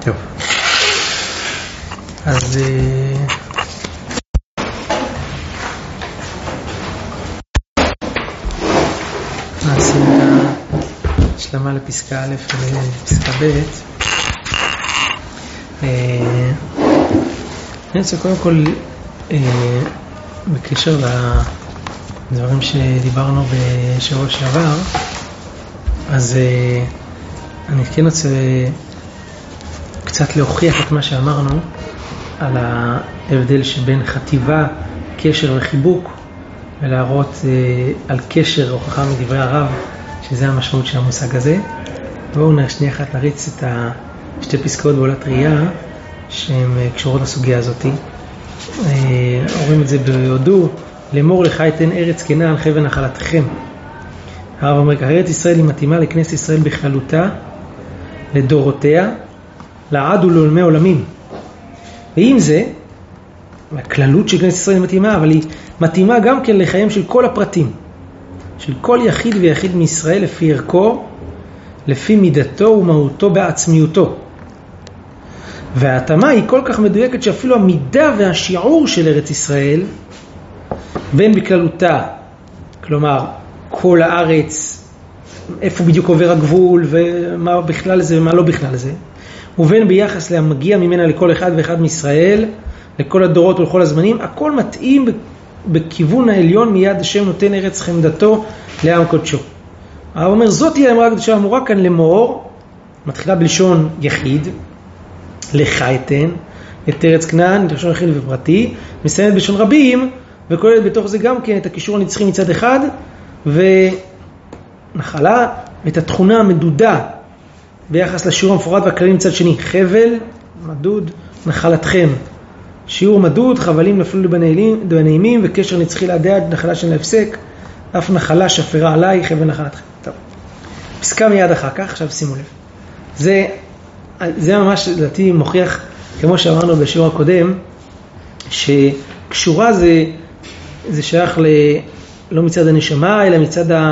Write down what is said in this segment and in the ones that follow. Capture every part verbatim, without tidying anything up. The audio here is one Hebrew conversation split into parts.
טוב. אז נעשים את השלמה לפסקה א' ולפסקה ב'. אני רוצה קודם כל בקשר לדברים שדיברנו בשבוע שעבר, אז אני כן רוצה קצת להוכיח את מה שאמרנו על ההבדל שבין חטיבה, קשר וחיבוק, ולהראות על קשר הוכחה מדברי הרב, שזה המשמעות של המושג הזה. בואו שנייה אחת נריץ את שתי פסקאות בעולת ראייה שהן קשורות לסוגיה הזאת. אומרים את זה בהודו: לאמור לך אתן ארץ כנען חבל נחלתכם. הרב אומר, ארץ ישראל היא מתאימה לכנסת ישראל בכללותה, לדורותיה, לעד ולעולמי עולמים. ועם זה, הכללות של כנסת ישראל מתאימה, אבל היא מתאימה גם כן לחיים של כל הפרטים, של כל יחיד ויחיד מישראל לפי ערכו, לפי מידתו ומהותו בעצמיותו. וההתאמה היא כל כך מדויקת שאפילו המידה והשיעור של ארץ ישראל, בין בכללותה, כלומר כל הארץ, איפה בדיוק עובר הגבול ומה בכלל זה ומה לא בכלל זה, ובין ביחס להמגיע ממנה לכל אחד ואחד מישראל, לכל הדורות ולכל הזמנים, הכל מתאים בכיוון העליון מיד השם נותן ארץ חמדתו לעם קודשו. הרב אומר, זאת היא האמרה הקדושה האמורה כאן לאמור, מתחילה בלשון יחיד, לך אתן, את ארץ כנען, בלשון יחיד ופרטי, מסיימת בלשון רבים, וכוללת בתוך זה גם כן את הקישור הנצחי מצד אחד, ונחלה את התכונה המדודה ביחס לשיעור המפורט והכללי מצד שני, חבל, מדוד, נחלתכם. שיעור מדוד, חבלים נפלו בנעימים, וקשר נצחי לעדי עד נחלה של להפסק, אף נחלה שפרה עליי, חבל נחלתכם. טוב. פסקה מיד אחר כך, עכשיו שימו לב. זה, זה ממש לדעתי מוכיח, כמו שאמרנו בשיעור הקודם, שקשורה זה, זה שייך ל, לא מצד הנשמה, אלא מצד ה,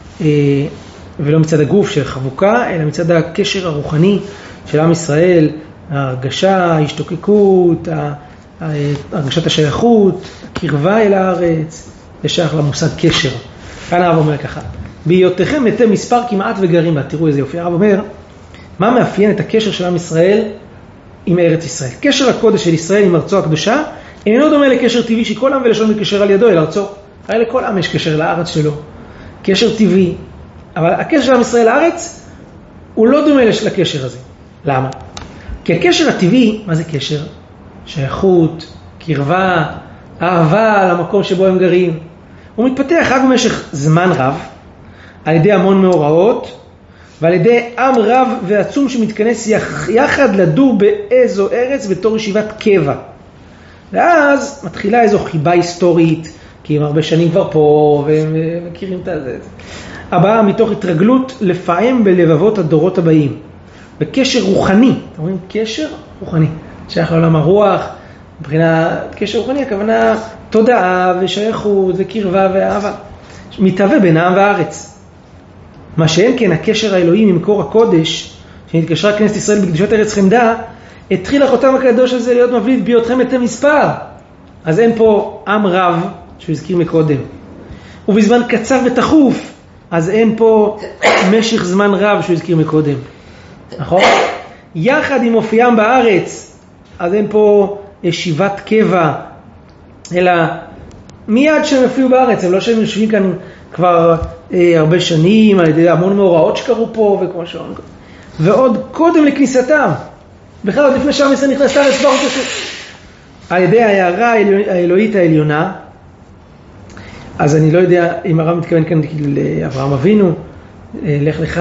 ולא מצד הגוף של חבוקה, אלא מצד הקשר הרוחני של עם ישראל, ההרגשה, ההשתוקקות, הרגשת השייכות, קרבה אל הארץ, זה שייך למושג קשר. כאן הרב אומר ככה, בהיותכם מתי מספר כמעט וגרים בה. תראו איזה יופי. הרב אומר, מה מאפיין את הקשר של עם ישראל עם ארץ ישראל? קשר הקודש של ישראל עם ארצו הקדושה אינו דומה לקשר טבעי שכל עם ולשון מקשר על ידו אל ארצו. הרי לכל עם יש קשר לארץ שלו, קשר טבעי, אבל הקשר של עם ישראל לארץ הוא לא דומה לקשר הזה. למה? כי הקשר הטבעי, מה זה קשר? שייכות, קרבה, אהבה למקום שבו הם גרים. הוא מתפתח רק במשך זמן רב, על ידי המון מאורעות, ועל ידי עם רב ועצום שמתכנס יחד לדור באיזו ארץ בתור ישיבת קבע. ואז מתחילה איזו חיבה היסטורית, כי הם הרבה שנים כבר פה ומכירים את זה. הבאה מתוך התרגלות לפעם בלבבות הדורות הבאים. בקשר רוחני, אתם רואים? קשר רוחני. שייך לעולם הרוח, מבחינה קשר רוחני, הכוונה תודעה ושייכות וקרבה ואהבה. מתהווה בין העם והארץ. מה שאין כן, הקשר האלוהי ממקור הקודש, שנתקשרה כנסת ישראל בקדושת ארץ חמדה, התחיל החותם הקדוש הזה להיות מבליט בהיותכם מתי מספר. אז אין פה עם רב, שהוא הזכיר מקודם. ובזמן קצר ותחוף, אז אין פה משך זמן רב שהוא הזכיר מקודם. נכון? יחד עם מופיעם בארץ, אז אין פה ישיבת קבע, אלא מיד שהם הופיעו בארץ, הם לא שהם יושבים כאן כבר אה, הרבה שנים, על ידי המון מאורעות שקרו פה, וכמו שאומרים. ועוד קודם לכניסתם, בכלל עוד לפני שעם ישראל נכנס לארץ, ברוך השם, על ידי ההערה האלוהית העליונה. אז אני לא יודע אם הרב מתכוון כאן לאברהם אבינו, לך לך,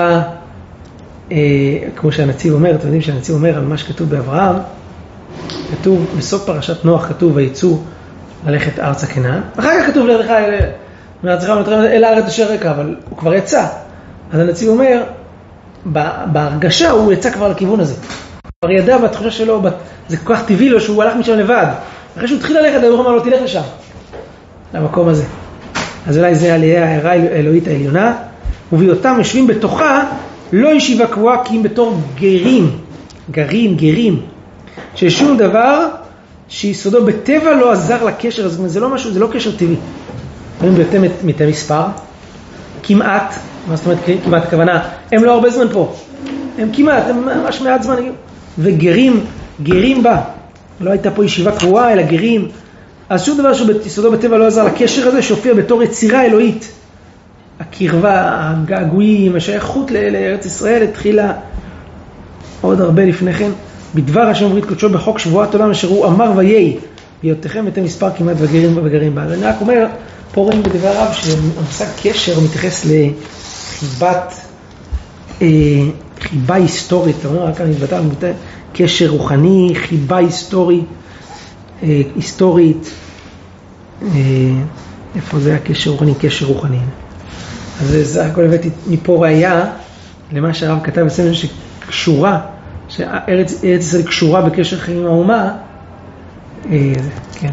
כמו שהנציב אומר, אתם יודעים שהנציב אומר על מה שכתוב באברהם, כתוב בסוף פרשת נוח, כתוב ויצאו ללכת ארצה כנען, אחר כך כתוב לך מארצך אל הארץ אשר רקע, אבל הוא כבר יצא. אז הנציב אומר, בהרגשה הוא יצא כבר לכיוון הזה, כבר ידע בתחושה שלו, זה כל כך טבעי לו שהוא הלך משם לבד, אחרי שהוא התחיל ללכת, הוא אמר לו תלך לשם, למקום הזה. אז אולי זה על ההערה האלוהית העליונה, ובהיותם יושבים בתוכה, לא ישיבה קבועה כי אם בתור גרים, גרים, גרים, ששום דבר שיסודו בטבע לא עזר לקשר, אז זה לא משהו, זה לא קשר טבעי. הם ביותר מתי מספר, כמעט, מה זאת אומרת כמעט הכוונה, הם לא הרבה זמן פה, הם כמעט, הם ממש מעט זמן, וגרים, גרים בה, לא הייתה פה ישיבה קבועה, אלא גרים, אז שום דבר שיסודו בטבע לא עזר לקשר הזה, שהופיע בתור יצירה אלוהית. הקרבה, הגעגועים, השייכות לארץ ישראל התחילה עוד הרבה לפני כן, בדבר השם וברית קודשו בחוק שבועת עולם אשר הוא אמר ויהי, בהיותכם את המספר כמעט וגרים וגרים בה. אני רק אומר, פה רואים בדבריו שהמושג קשר מתייחס לחיבת, אה, חיבה היסטורית, אתה אומר, רק אני מתבטא, מתבטא, קשר רוחני, חיבה היסטורי, אה, היסטורית, אה, איפה זה הקשר רוחני, קשר רוחני. אז זה הכל הבאתי מפה ראיה למה שהרב כתב בספר שקשורה, שארץ ישראל קשורה בקשר חיים עם האומה, אה, כן.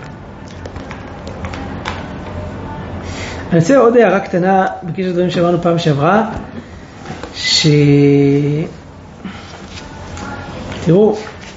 אני רוצה עוד הערה קטנה בקשר לדברים שאמרנו פעם שעברה, ש... תראו,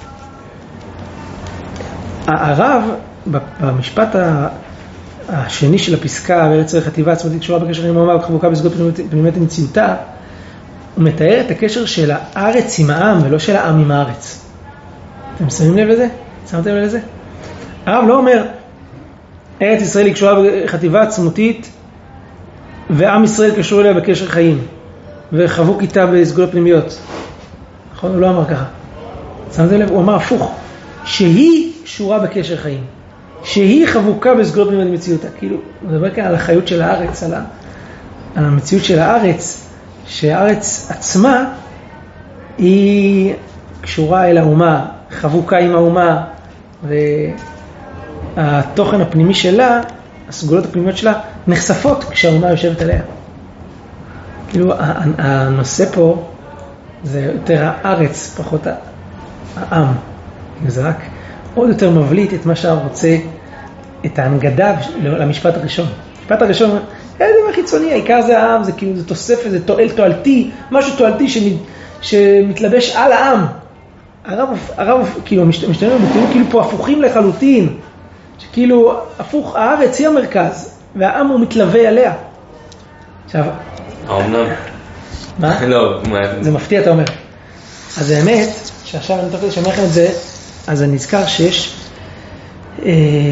הרב במשפט השני של הפסקה, בארץ ישראל חטיבה עצמתית קשורה בקשר עם האומה וחבוקה בסגות פנימית המציאותה, הוא מתאר את הקשר של הארץ עם העם ולא של העם עם הארץ. אתם שמים לב לזה? שמתם לב לזה? הרב לא אומר, ארץ ישראל היא קשורה בחטיבה עצמותית ועם ישראל קשור אליה בקשר חיים וחבוק איתה בסגולות פנימיות. נכון? הוא לא אמר ככה. שמתם לב? הוא אמר הפוך, שהיא קשורה בקשר חיים, שהיא חבוקה בסגולות פנימיות המציאותה. כאילו, הוא מדבר כאן על החיות של הארץ, על, ה... על המציאות של הארץ, שהארץ עצמה היא קשורה אל האומה, חבוקה עם האומה, והתוכן הפנימי שלה, הסגולות הפנימיות שלה, נחשפות כשהאומה יושבת עליה. כאילו, הנושא פה זה יותר הארץ, פחות העם. זה רק עוד יותר מבליט את מה שהרב רוצה, את ההנגדה למשפט הראשון. המשפט הראשון, זה דבר חיצוני, העיקר זה העם, זה כאילו, זה תוספת, זה תועל תועלתי, משהו תועלתי שמת, שמתלבש על העם. הרב, הרב כאילו, משתמשים בביטויים כאילו פה הפוכים לחלוטין, שכאילו, הפוך, הארץ היא המרכז, והעם הוא מתלווה עליה. עכשיו... האומנם? מה? לא, זה מפתיע, אתה אומר. אז האמת, שעכשיו אני תוך כדי שאומר לכם את זה, אז אני נזכר שיש אה,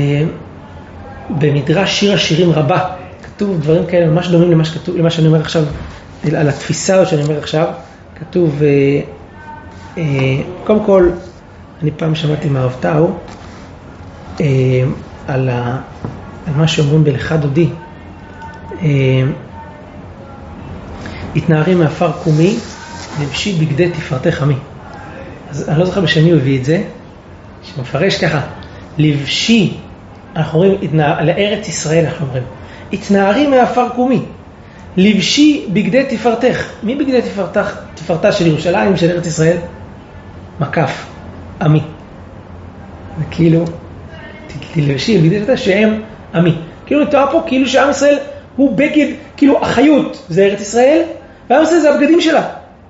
במדרש שיר השירים רבה, כתוב דברים כאלה ממש דומים למה שכתוב, למה שאני אומר עכשיו, על התפיסה שאני אומר עכשיו, כתוב, אה, אה, קודם כל, אני פעם שמעתי מהרב טאו, אה, על, ה, על מה שאומרים בלכה דודי, אה, התנערים מאפר קומי, לבשי בגדי תפארתך עמי. אז אני לא זוכר בשני הוא הביא את זה, שמפרש ככה, לבשי, אנחנו אומרים, לארץ ישראל אנחנו אומרים, התנערי מאפר קומי, לבשי בגדי תפארתך. מי בגדי תפארתך? תפארתה של ירושלים, של ארץ ישראל? מקף, עמי. וכאילו, תלבשי בגדי תפארתך שהם עמי. כאילו נתראה פה, כאילו שעם ישראל הוא בגד, כאילו החיות זה ארץ ישראל, ועם ישראל זה הבגדים שלה.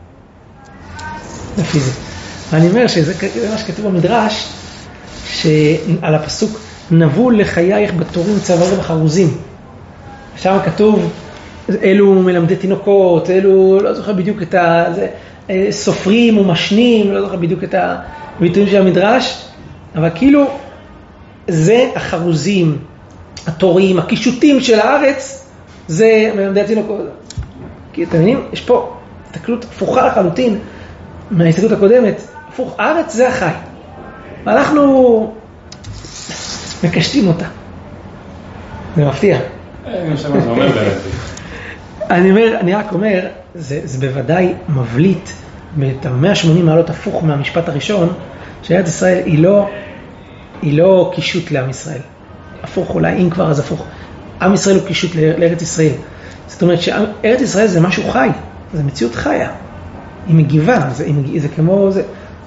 לפי זה. אני אומר שזה מה שכתוב במדרש, שעל הפסוק, נבול לחייך בתורים צווארים וחרוזים. שם כתוב, אלו מלמדי תינוקות, אלו, לא זוכר בדיוק את ה... זה, סופרים ומשנים, לא זוכר בדיוק את הביטויים של המדרש, אבל כאילו, זה החרוזים, התורים, הקישוטים של הארץ, זה מלמדי התינוקות. כי אתם מבינים, יש פה תקלות הפוכה לחלוטין מההסתכלות הקודמת. הפוך, הארץ זה החי. ואנחנו מקשטים אותה. זה מפתיע. אני אומר, אני רק אומר, זה, זה בוודאי מבליט את ה-מאה ושמונים מעלות הפוך מהמשפט הראשון, שארץ ישראל היא לא, היא לא קישוט לעם ישראל. הפוך, אולי אם כבר אז הפוך. עם ישראל הוא קישוט לארץ ישראל. זאת אומרת שארץ ישראל זה משהו חי, זה מציאות חיה. היא מגיבה, זה, זה כמו... זה,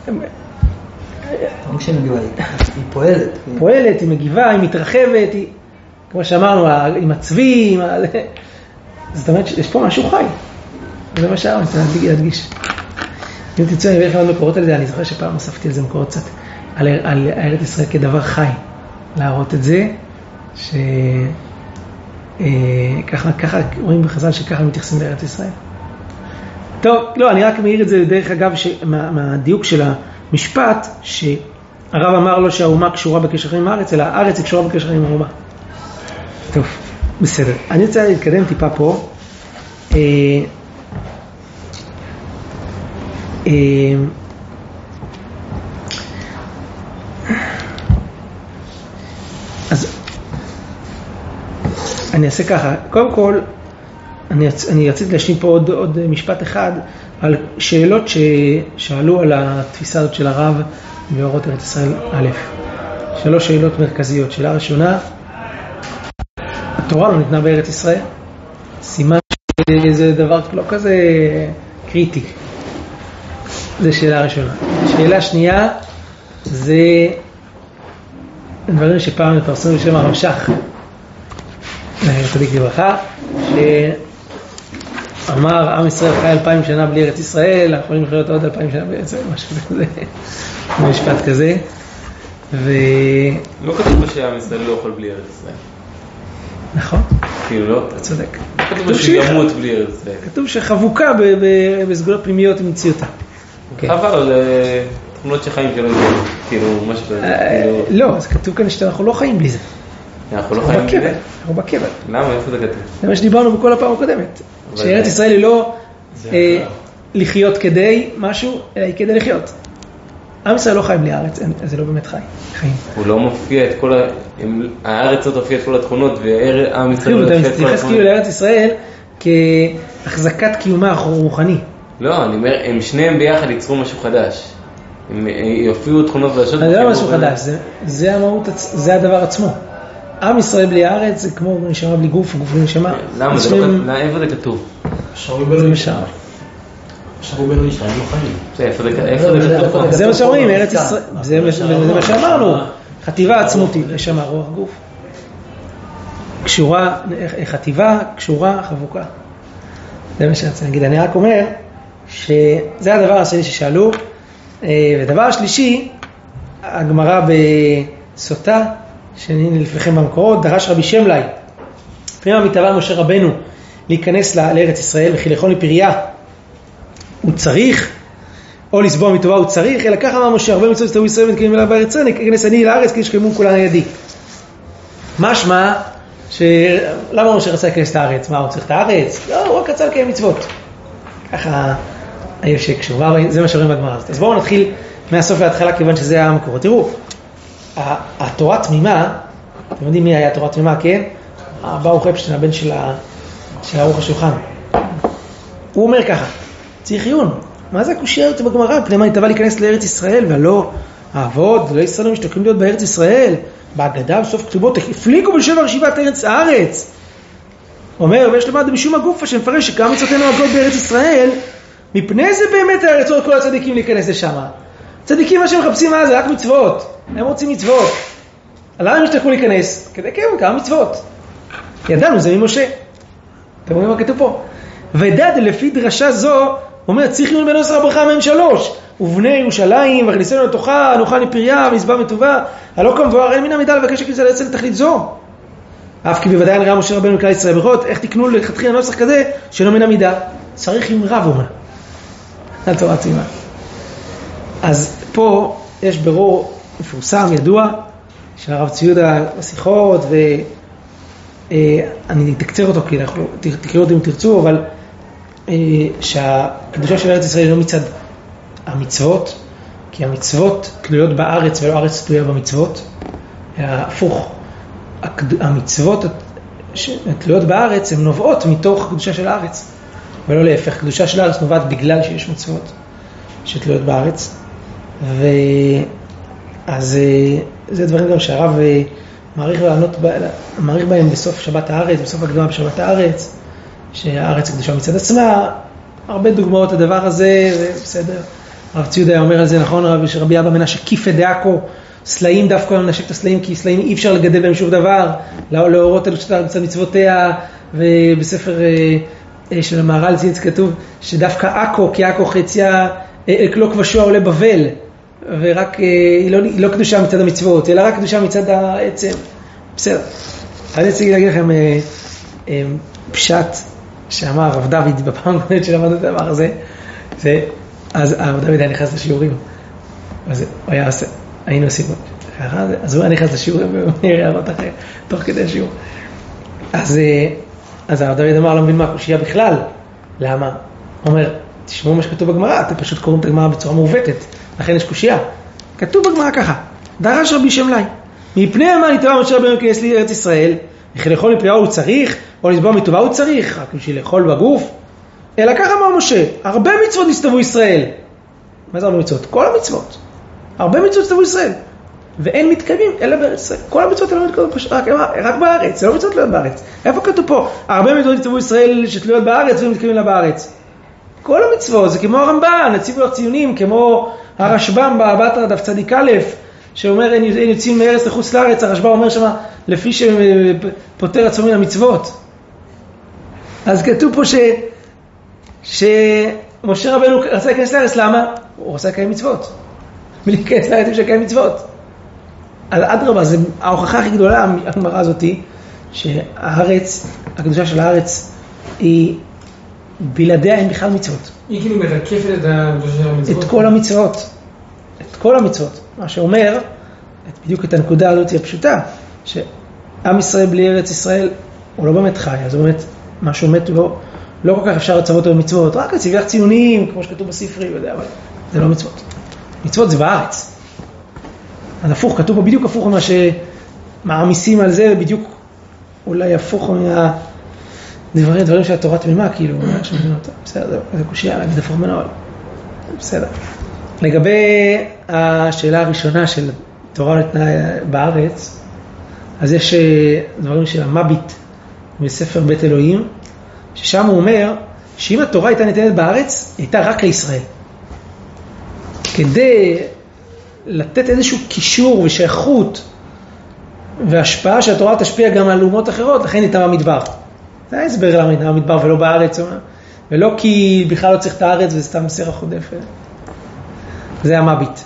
לא כשהיא מגיבה, היא פועלת. פועלת, היא מגיבה, היא מתרחבת, היא, כמו שאמרנו, עם הצבי, עם ה... זאת אומרת שיש פה משהו חי. זה מה שאני רוצה להדגיש. אם תרצו, אני אביא לכם עוד מקורות על זה, אני זוכר שפעם נוספתי על זה מקורות קצת, על, על ארץ ישראל כדבר חי, להראות את זה, שככה אה, ככה רואים בחז"ל שככה מתייחסים לארץ ישראל. טוב, לא, אני רק מעיר את זה דרך אגב, מה, מהדיוק של המשפט, שהרב אמר לו שהאומה קשורה בקשר עם הארץ, אלא הארץ היא קשורה בקשר עם האומה. טוב, בסדר. אני רוצה להתקדם טיפה פה. אה, אה, אז אני אעשה ככה. קודם כל, אני, אני רציתי להשלים פה עוד, עוד משפט אחד על שאלות ששאלו על התפיסה הזאת של הרב באורות ארץ ישראל א'. שלוש שאלות מרכזיות. שאלה ראשונה, התורה לא ניתנה בארץ ישראל? סימן שזה דבר לא כזה קריטי. זו שאלה ראשונה. שאלה שנייה, זה דברים שפעם התפרסמו בשם הרמש"ך, צדיק לברכה, שאמר עם ישראל חי אלפיים שנה בלי ארץ ישראל, אנחנו יכולים לחיות עוד אלפיים שנה בלי ארץ ישראל, משהו כזה, משפט כזה. ו... לא כתוב שעם ישראל לא יכול בלי ארץ ישראל. נכון. כאילו לא? אתה צודק. כתוב שימות בלי ארץ ישראל. כתוב שחבוקה בסגולות פנימיות עם מציאותה. חבל על תמונות שחיים שלנו, כאילו משהו כזה. לא, אז כתוב כאן שאנחנו לא חיים בלי זה. אנחנו לא חיים בלי זה? אנחנו בקבר. למה? איפה זה כתוב? זה מה שדיברנו בכל הפעם הקודמת. שארץ ישראל היא לא לחיות כדי משהו, אלא היא כדי לחיות. עם ישראל לא חי בלי הארץ, זה לא באמת חי, חיים. הוא לא מופיע את כל ה... הארץ לא תופיע את כל התכונות, ועם ישראל לא תופיע את כל התכונות. אתה מתייחס כאילו לארץ ישראל כהחזקת קיומה הרוחני. לא, אני אומר, הם שניהם ביחד ייצרו משהו חדש. הם יופיעו תכונות חדשות. זה לא משהו חדש, זה המהות, זה הדבר עצמו. עם ישראל בלי הארץ זה כמו נשמה בלי גוף, גוף בלי נשמה. למה? איפה זה כתוב? זה משער. שרו בנו ישראל לא חיים. איפה זה כתוב? זה מה שאומרים, ארץ ישראל, זה מה שאמרנו, חטיבה עצמותית, נשמה, רוח, גוף. קשורה, חטיבה, קשורה, חבוקה. זה מה שרציתי להגיד. אני רק אומר שזה הדבר השני ששאלו. ודבר השלישי, הגמרא בסוטה, שאני לפניכם במקורות, דרש רבי שמלאי, לפני המתאבא משה רבנו, להיכנס לארץ ישראל, וכי לאכול מפריה הוא צריך, או לסבוע מטובה הוא צריך, אלא ככה אמר משה, הרבה מצוות יסתובבו ישראל ונתקיימו אליו בארץ ישראל, נכנס אני לארץ כי ישכמו כולן ידי. משמע, למה משה רצה להיכנס לארץ? מה, הוא צריך את הארץ? לא, הוא רק רצה לקיים מצוות. ככה היו שקשור, זה מה שאומרים בגמרא הזאת. אז בואו נתחיל מהסוף להתחלה, כיוון שזה המקורות. תראו, התורה תמימה, אתם יודעים מי היה התורה תמימה, כן? ברוך אפשטיין, הבן של ערוך השולחן. הוא אומר ככה, צריך עיון, מה זה הקושיה הזאת בגמרא? פני מה התאבא להיכנס לארץ ישראל, ולא העבוד, לא ישראל משתוקקים להיות בארץ ישראל, בהגדה בסוף כתובות, הפליקו בשבר שיבת ארץ הארץ. אומר, ויש למד משום הגופה שמפרש שגם מצוותינו הגות בארץ ישראל, מפני זה באמת היה רצון כל הצדיקים להיכנס לשם. צדיקים מה שמחפשים מה זה רק מצוות, הם רוצים מצוות. למה הם משתוקקו להיכנס? כדי כן, כמה מצוות. ידענו, זה ממשה. אתם רואים מה כתוב פה? ודד לפי דרשה זו, אומר, צריך להיות בן עשר הברכה מהם שלוש, ובני ירושלים, וכניסנו לתוכה, נאכל מפריה, מזבח מטובה, הלא כמבואר, אין מן המידה לבקש שכניסה לעצם לתכלית זו. אף כי בוודאי נראה משה רבנו לכלל ישראל ברכות, איך תקנו לכתחילה נוסח כזה, שלא מן המידה. צריך עם רב אומר. על תורה תמימה. אז פה יש ברור מפורסם, ידוע, של הרב ציודה בשיחות, ואני תקצר אותו, כי תקראו אותו אם תרצו, אבל שהקדושה של ארץ ישראל היא לא מצד המצוות, כי המצוות תלויות בארץ ולא הארץ תלויה במצוות. הפוך, המצוות תלויות בארץ הן נובעות מתוך קדושה של הארץ, ולא להפך, קדושה של הארץ נובעת בגלל שיש מצוות שתלויות בארץ. ואז זה דברים גם שהרב מעריך לענות, מעריך בהם בסוף שבת הארץ, בסוף הקדמה בשבת הארץ, שהארץ הקדושה מצד עצמה, הרבה דוגמאות לדבר הזה, ובסדר. הרב ציודה אומר על זה, נכון, רבי, רבי אבא מנשה כיפה דעקו, סלעים דווקא לא נשק את הסלעים, כי סלעים אי אפשר לגדל בהם שוב דבר, להורות על מצד מצוותיה, ובספר של המהר"ל ציץ כתוב, שדווקא עכו, כי עכו חציה לא כבשו העולה בבל, ורק, היא לא, היא לא קדושה מצד המצוות, אלא רק קדושה מצד העצם. בסדר. אני רוצה להגיד לכם פשט שאמר הרב דוד בפעם הקודמת שלמדנו את הדבר הזה, זה, אז הרב דוד היה נכנס לשיעורים, אז הוא היה עושה, היינו עושים, אז הוא היה נכנס לשיעורים ומיר הערות אחרי, תוך כדי השיעור. אז, אז הרב דוד אמר, לא מבין מה הקושייה בכלל. למה? הוא אומר, תשמעו מה שכתוב בגמרא, אתם פשוט קוראים את הגמרא בצורה מעוותת, לכן יש קושייה. כתוב בגמרא ככה, דרש רבי שמלאי, מפני מה נתבע משה רבנו כנס לארץ ישראל, וכי לאכול מפריעה הוא צריך, או לסבוע מטובה הוא צריך, רק בשביל לאכול בגוף. אלא ככה אמר משה, הרבה מצוות נסתוו ישראל. מה זה הרבה מצוות? כל המצוות. הרבה מצוות נסתוו ישראל. ואין מתקיימים אלא בארץ ישראל. כל המצוות לא מתקיימים רק, רק בארץ, זה לא מצוות תלויות בארץ. איפה כתוב פה? הרבה מצוות נסתוו ישראל שתלויות בארץ ומתקיימים לה בארץ. כל המצוות, זה כמו הרמב"ן, הציבו לך ציונים, כמו הרשב"ם בבטרה דף צדיק א', שאומר אין יוצאים מארץ לחוץ לארץ, הרשב"ם אומר שמה, לפי שפוטר עצמו מן המצוות. אז כתוב פה ש... שמשה רבנו רצה להיכנס לארץ, למה? הוא רצה לקיים מצוות. מלהיכנס לארץ יש לקיים מצוות. אז אדרבה, זה ההוכחה הכי גדולה, הגמרא הזאת, שהארץ, הקדושה של הארץ, היא בלעדיה אין בכלל מצוות. היא כאילו מרקפת את הקדושה של המצוות? את כל המצוות. את כל המצוות. מה שאומר, את בדיוק את הנקודה הזאת הפשוטה, שעם ישראל בלי ארץ ישראל, הוא לא באמת חי, אז הוא באמת, מה שעומד לא, לא כל כך אפשר לצוות במצוות, רק לצביח ציונים, כמו שכתוב בספרי, יודע, אבל זה לא מצוות. מצוות זה בארץ. אז הפוך, כתוב פה בדיוק הפוך ממה שמעמיסים על זה, ובדיוק אולי הפוך מה... דברים, דברים שהתורה תמימה, כאילו, בסדר, זה קושיה, להגיד הפוך ממנו, אבל בסדר. לגבי השאלה הראשונה של תורה ניתנה בארץ, אז יש דברים של המביט בספר בית אלוהים, ששם הוא אומר שאם התורה הייתה ניתנת בארץ, היא הייתה רק לישראל. כדי לתת איזשהו קישור ושייכות והשפעה שהתורה תשפיע גם על אומות אחרות, לכן ניתנה במדבר. זה ההסבר למה ניתנה במדבר ולא בארץ, ולא כי בכלל לא צריך את הארץ וזה סתם סרח עודף. זה המביט.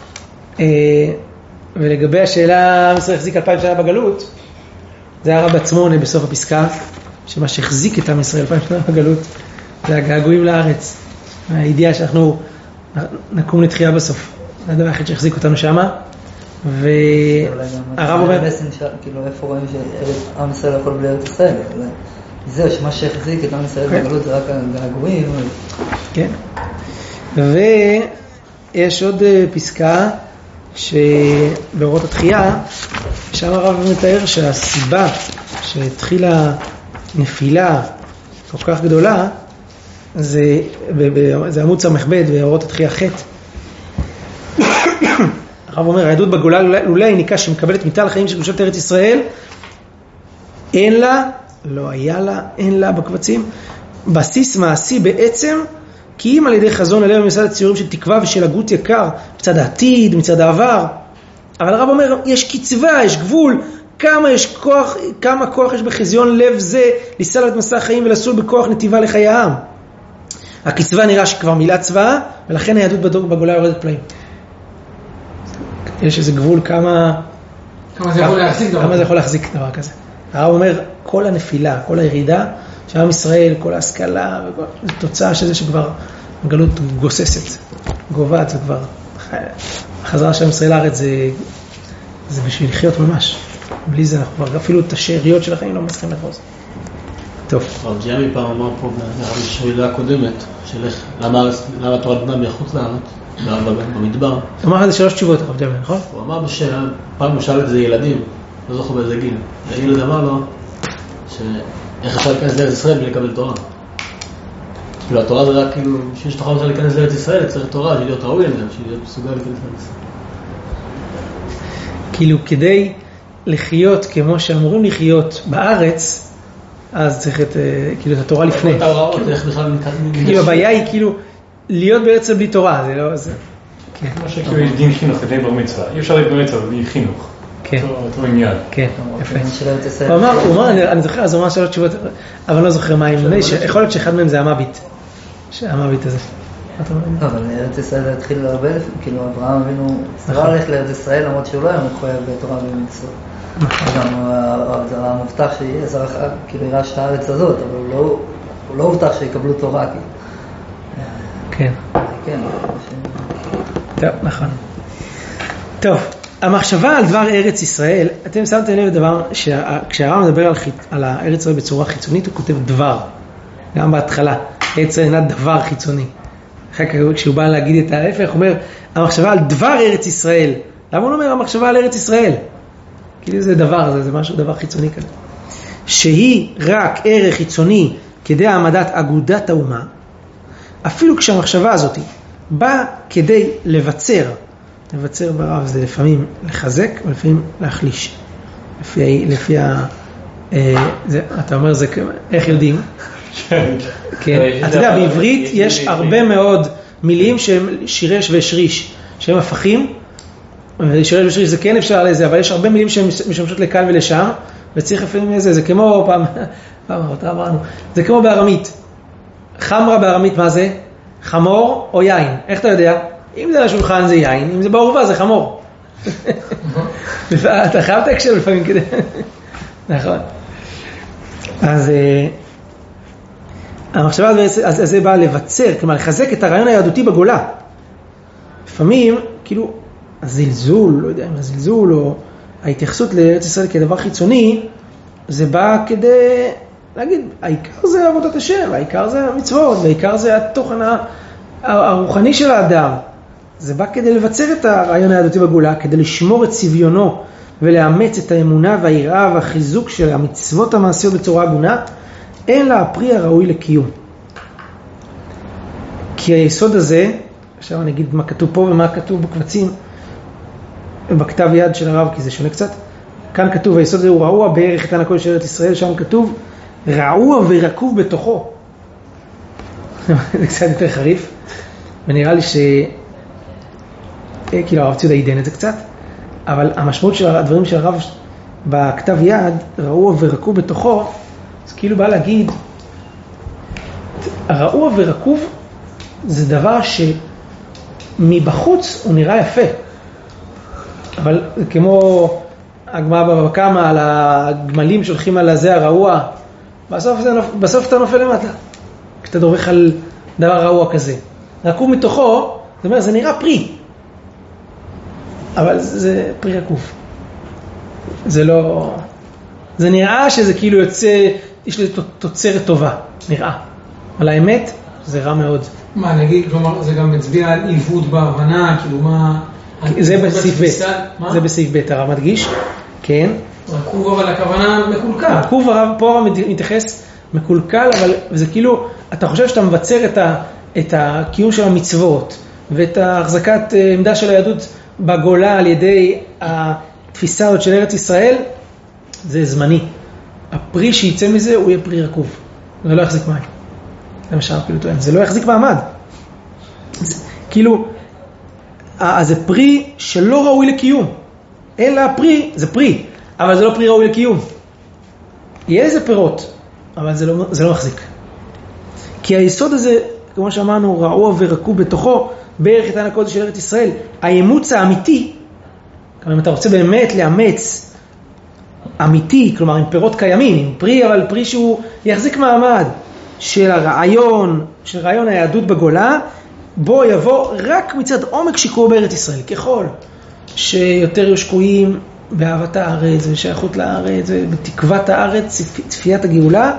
ולגבי השאלה, עם ישראל החזיק אלפיים שנה בגלות, זה הרב עצמונה בסוף הפסקה, שמה שהחזיק את עם ישראל אלפיים שנה בגלות, זה הגעגועים לארץ. הידיעה שאנחנו נקום לתחייה בסוף. זה הדבר היחיד שהחזיק אותנו שמה. והרב אומר... כאילו איפה רואים שעם ישראל הכל בלי ארץ ישראל? זהו, שמה שהחזיק את עם ישראל בגלות זה רק הגעגועים. כן. ויש עוד פסקה שבאורות התחייה, שם הרב מתאר שהסיבה שהתחילה נפילה כל כך גדולה, זה, זה עמוד סמך ב' באורות התחייה ח'. הרב אומר, היהדות בגולה לולא היא ניקה שמקבלת מיטל חיים של קדושת ארץ ישראל, אין לה, לא היה לה, אין לה בקבצים, בסיס מעשי בעצם, כי אם על ידי חזון הלב במסד הציורים של תקווה ושל הגות יקר, מצד העתיד, מצד העבר. אבל הרב אומר, יש קצבה, יש גבול, כמה יש כוח, כמה כוח יש בחזיון לב זה, לסל את מסע החיים ולסול בכוח נתיבה לחיי העם. הקצבה נראה שכבר מילה צבאה, ולכן היהדות בגולה יורדת פלאים. יש איזה גבול כמה... כמה זה יכול להחזיק דבר. כמה זה יכול להחזיק דבר כזה. הרב אומר, כל הנפילה, כל הירידה, שעם ישראל, כל ההשכלה, זה תוצאה של זה שכבר הגלות גוססת, גובעת, זה כבר... החזרה של עם ישראל לארץ זה, זה בשביל לחיות ממש. בלי זה אנחנו כבר אפילו את השאריות של החיים לא מצליחים לחוז. טוב. הרב ג'ימי פעם אמר פה בשאלה הקודמת, של איך, למה התורה ניתנה מחוץ לארץ, במדבר. הוא אמר את זה שלוש תשובות, הרב ג'ימי, נכון? הוא אמר בשאלה, פעם הוא שאל את זה ילדים, לא זוכר באיזה גיל. הילד אמר לו, שאיך אפשר להיכנס לארץ ישראל בלי לקבל תורה. כאילו התורה זה רק כאילו, שיש תוכל אפשר להיכנס לארץ ישראל, צריך תורה, בשביל להיות ראוי לזה, בשביל להיות מסוגל להיכנס לארץ ישראל. כאילו כדי לחיות כמו שאמורים לחיות בארץ, אז צריך את, כאילו, את התורה לפני. את ההוראות, איך בכלל נקראים. כאילו הבעיה היא כאילו להיות בארץ בלי תורה, זה לא... זה... כמו שכאילו יש דין חינוך, זה דין בר מצווה. אי אפשר להיות בר מצווה בלי חינוך. כן. אותו עניין. כן, יפה. הוא אמר, הוא אמר, אני זוכר, אז הוא אמר שלוש תשובות, אבל אני לא זוכר מה הם. יכול להיות שאחד מהם זה המביט. המביט הזה. לא, אבל ארץ ישראל התחיל הרבה לפני, כאילו אברהם אבינו, זה לא הולך לארץ ישראל למרות שהוא לא היה מחויב בתורה ומצוות. גם המובטח שיהיה זרח, כאילו ירש את הארץ הזאת, אבל הוא לא הובטח שיקבלו תורה. כן. כן. טוב, נכון. טוב, המחשבה על דבר ארץ ישראל, אתם שמתם לב לדבר, כשהרב מדבר על, על הארץ ישראל בצורה חיצונית, הוא כותב דבר, גם בהתחלה, ארץ ישראל אינה דבר חיצוני. אחר כך כשהוא בא להגיד את ההפך, הוא אומר, המחשבה על דבר ארץ ישראל, למה הוא אומר המחשבה על ארץ ישראל? כאילו זה דבר, זה, זה משהו, דבר חיצוני כזה. שהיא רק ערך חיצוני כדי העמדת אגודת האומה, אפילו כשהמחשבה הזאת באה כדי לבצר, לבצר ברב זה לפעמים לחזק ולפעמים להחליש. לפי, לפי ה... אה, זה, אתה אומר, זה, איך יודעים? כן. אתה יודע, בעברית יש הרבה מאוד מילים שהם שירש ושריש, שהם הפכים, שירש ושריש זה כן אפשר לזה, אבל יש הרבה מילים שהן משמשות לכאן ולשם, וצריך לפעמים איזה, זה כמו פעם, פעם אותה אמרנו, זה כמו בארמית. חמרה בארמית מה זה? חמור או יין. איך אתה יודע? אם זה לשולחן זה יין, אם זה בעורבה זה חמור. אתה חייב תקשר לפעמים כדי. נכון. אז המחשבה אז זה בא לבצר, כלומר לחזק את הרעיון היהדותי בגולה. לפעמים, כאילו, הזלזול, לא יודע אם הזלזול או ההתייחסות לארץ ישראל כדבר חיצוני, זה בא כדי להגיד, העיקר זה עבודת השם, העיקר זה המצוות, והעיקר זה התוכן הרוחני של האדם. זה בא כדי לבצר את הרעיון היהדותי בגולה, כדי לשמור את צביונו ולאמץ את האמונה והיראה והחיזוק של המצוות המעשיות בצורה הגונה, אין לה הפרי הראוי לקיום. כי היסוד הזה, עכשיו אני אגיד מה כתוב פה ומה כתוב בקבצים, בכתב יד של הרב, כי זה שונה קצת. כאן כתוב, היסוד הזה הוא רעוע בערך איתן הכל של ארץ ישראל, שם כתוב, רעוע ורקוב בתוכו. זה קצת יותר חריף, ונראה לי ש... כאילו הרב ציודה עידן את זה קצת, אבל המשמעות של הדברים של הרב בכתב יד, רעוע ורקוב בתוכו, זה כאילו בא להגיד, הרעוע ורקוב זה דבר שמבחוץ הוא נראה יפה, אבל כמו הגמרא בבא קמא על הגמלים שהולכים על הזה הרעוע, בסוף, זה, בסוף אתה נופל למטה, כשאתה דורך על דבר רעוע כזה. רקוב מתוכו, זאת אומרת, זה נראה פרי, אבל זה, זה פרי רקוב. זה לא... זה נראה שזה כאילו יוצא, יש לזה תוצרת טובה, נראה. על האמת, זה רע מאוד. מה, נגיד, כלומר, זה גם מצביע על עיוות בהבנה, כאילו מה... זה בסעיף ב', זה בסעיף ב', הרב מדגיש, כן. רקוב, אבל הכוונה מקולקל. רקוב, פה הרב מתייחס מקולקל, אבל זה כאילו, אתה חושב שאתה מבצר את, ה, את הקיום של המצוות, ואת ההחזקת עמדה של היהדות בגולה על ידי התפיסה עוד של ארץ ישראל, זה זמני. הפרי שיצא מזה הוא יהיה פרי רקוב. זה לא יחזיק מים. זה מה שהרב כאילו טוען. זה לא יחזיק מעמד. זה, כאילו, אז זה פרי שלא ראוי לקיום. אלא פרי, זה פרי, אבל זה לא פרי ראוי לקיום. יהיה איזה פירות, אבל זה לא, זה לא מחזיק. כי היסוד הזה, כמו שאמרנו, רעוע ורקוב בתוכו, בערך איתן הקודש של ארץ ישראל, האימוץ האמיתי, כלומר, אם אתה רוצה באמת לאמץ אמיתי, כלומר, עם פירות קיימים, עם פרי, אבל פרי שהוא יחזיק מעמד של הרעיון, של רעיון היהדות בגולה, בו יבוא רק מצד עומק שיקרו בארץ ישראל, ככל שיותר יהיו שקועים באהבת הארץ ושייכות לארץ ובתקוות הארץ, צפיית הגאולה,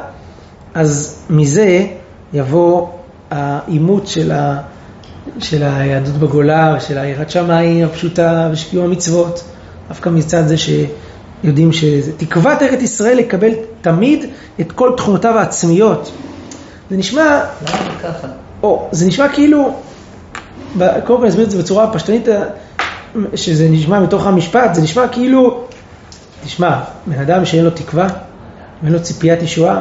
אז מזה יבוא האימות של, ה, של היהדות בגולה ושל היראת שמיים הפשוטה ושקיום המצוות, דווקא מצד זה שיודעים שתקוות ארץ ישראל לקבל תמיד את כל תכונותיו העצמיות. זה נשמע... למה ככה? או, זה נשמע כאילו, קודם כל נסביר את זה בצורה פשטנית, שזה נשמע מתוך המשפט, זה נשמע כאילו, תשמע, בן אדם שאין לו תקווה, ואין לו ציפיית ישועה,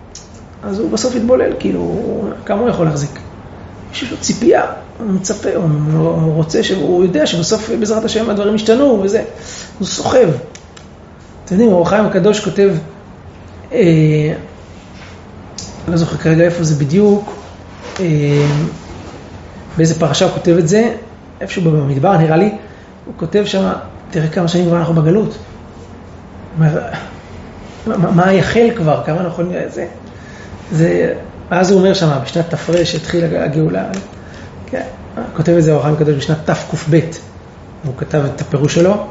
אז הוא בסוף יתבולל, כאילו, כמה הוא יכול להחזיק? יש לו ציפייה, הוא מצפה, הוא, הוא רוצה, הוא יודע שבסוף בעזרת השם הדברים ישתנו, וזה, הוא סוחב. אתם יודעים, אור החיים הקדוש כותב, אה, לא זוכר כרגע איפה זה בדיוק, אה, באיזה פרשה הוא כותב את זה, איפשהו במדבר נראה לי, הוא כותב שם, תראה כמה שנים כבר אנחנו בגלות. אומר, מה, מה יחל כבר, כמה אנחנו יכולים, זה, זה, אז הוא אומר שם, בשנת תפרש התחילה הגאולה, כן, כותב את זה, הוא כותב בשנת תק"ב, הוא כתב את הפירוש שלו,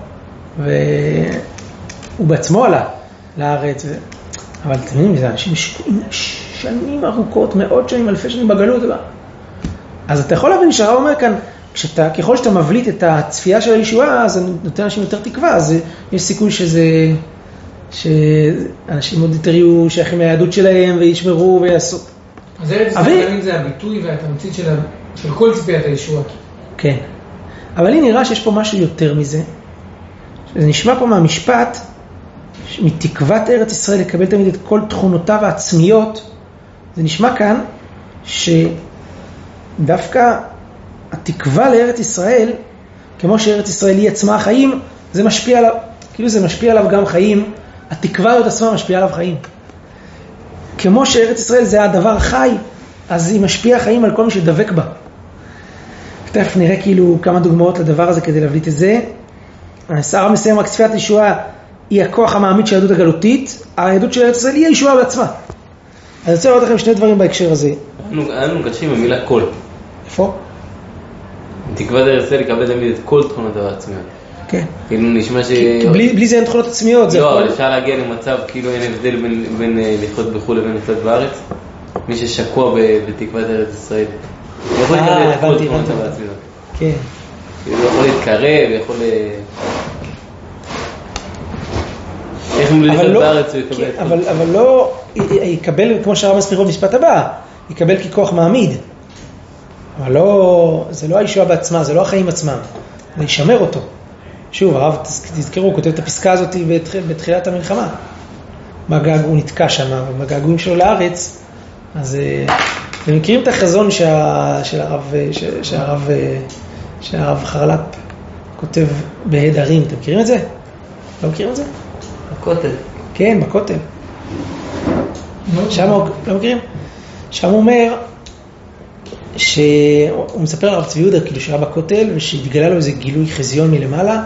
והוא בעצמו עלה לארץ, ו... אבל אתם יודעים, זה אנשים שקועים שנים ארוכות, מאות שנים, אלפי שנים בגלות, אז אתה יכול להבין שהרב אומר כאן, כשאתה, ככל שאתה מבליט את הצפייה של הישועה, אז זה נותן אנשים יותר תקווה, אז יש סיכוי שזה, שאנשים עוד יותר יהיו שייכים מהיהדות שלהם, וישמרו ויעשו. אז ארץ ישראל זה הביטוי והתמצית של, של כל צפיית הישועה. כן. אבל לי נראה שיש פה משהו יותר מזה. זה נשמע פה מהמשפט, מתקוות ארץ ישראל לקבל תמיד את כל תכונותיו העצמיות, זה נשמע כאן שדווקא התקווה לארץ ישראל, כמו שארץ ישראל היא עצמה חיים, זה משפיע עליו, כאילו זה משפיע עליו גם חיים, התקווה הזאת עצמה משפיעה עליו חיים. כמו שארץ ישראל זה הדבר חי, אז היא משפיעה חיים על כל מי שדבק בה. תכף נראה כאילו כמה דוגמאות לדבר הזה כדי להבליט את זה. הרב מסיים רק צפיית הישועה היא הכוח המעמיד של היהדות הגלותית, היהדות של ארץ ישראל היא הישועה בעצמה. אז אני רוצה לראות לכם שני דברים בהקשר הזה. אנו מקדשים במילה כל. איפה? תקוות ארץ ישראל יקבל תמיד את כל תכונות העצמיות. כן. כאילו נשמע ש... בלי זה אין תכונות עצמיות. לא, אבל אפשר להגיע למצב כאילו אין הבדל בין לחיות בחו"ל לבין לחיות בארץ. מי ששקוע בתקוות ארץ ישראל. הוא יכול לקבל את כל תכונות העצמיות. כן. הוא יכול להתקרב, יכול... איך הוא לחיות בארץ הוא יקבל את כל... אבל לא יקבל, כמו שהרב מסביר במשפט הבא, יקבל ככוח מעמיד. אבל לא, זה לא הישועה בעצמה, זה לא החיים עצמם. זה ישמר אותו. שוב, הרב, תזכרו, הוא כותב את הפסקה הזאת בתחילת המלחמה. בגעג, הוא נתקע שם, בגעגועים שלו לארץ. אז אתם מכירים את החזון שה, של הרב, שהרב, שהרב חרל"פ כותב בהדרים. אתם מכירים את זה? לא מכירים את זה? בכותל. כן, בכותל. שם הוא, לא מכירים? שם הוא אומר, שהוא מספר על הרב צבי יהודה, כאילו שהיה בכותל, ושהתגלה לו איזה גילוי חזיון מלמעלה,